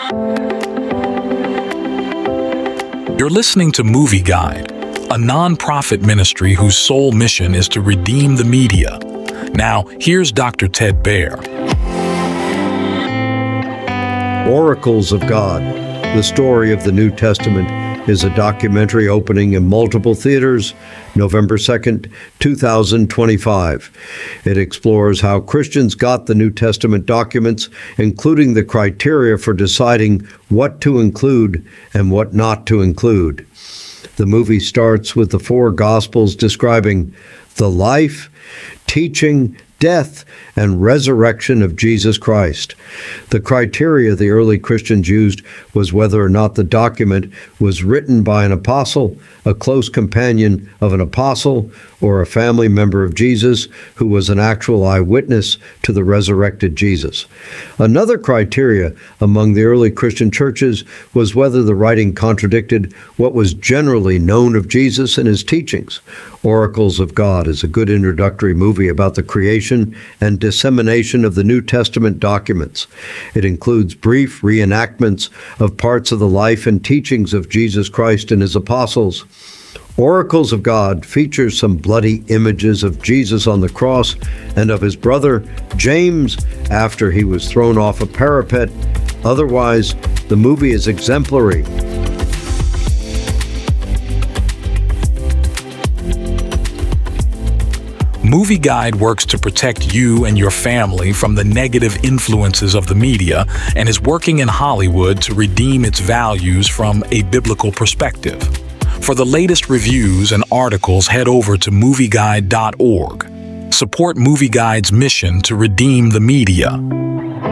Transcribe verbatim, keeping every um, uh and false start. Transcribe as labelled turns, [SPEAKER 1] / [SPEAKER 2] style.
[SPEAKER 1] You're listening to Movie Guide, a non-profit ministry whose sole mission is to redeem the media. Now, here's Doctor Ted Baehr.
[SPEAKER 2] Oracles of God, the story of the New Testament, is a documentary opening in multiple theaters November second, two thousand twenty-five. It explores how Christians got the New Testament documents, including the criteria for deciding what to include and what not to include. The movie starts with the four Gospels describing the life, teaching, death, and resurrection of Jesus Christ. The criteria the early Christians used was whether or not the document was written by an apostle, a close companion of an apostle, or a family member of Jesus who was an actual eyewitness to the resurrected Jesus. Another criteria among the early Christian churches was whether the writing contradicted what was generally known of Jesus and his teachings. Oracles of God is a good introductory movie about the creation and dissemination of the New Testament documents. It includes brief reenactments of parts of the life and teachings of Jesus Christ and his apostles. Oracles of God features some bloody images of Jesus on the cross and of his brother James after he was thrown off a parapet. Otherwise, the movie is exemplary.
[SPEAKER 1] Movie Guide works to protect you and your family from the negative influences of the media and is working in Hollywood to redeem its values from a biblical perspective. For the latest reviews and articles, head over to movie guide dot org. Support Movie Guide's mission to redeem the media.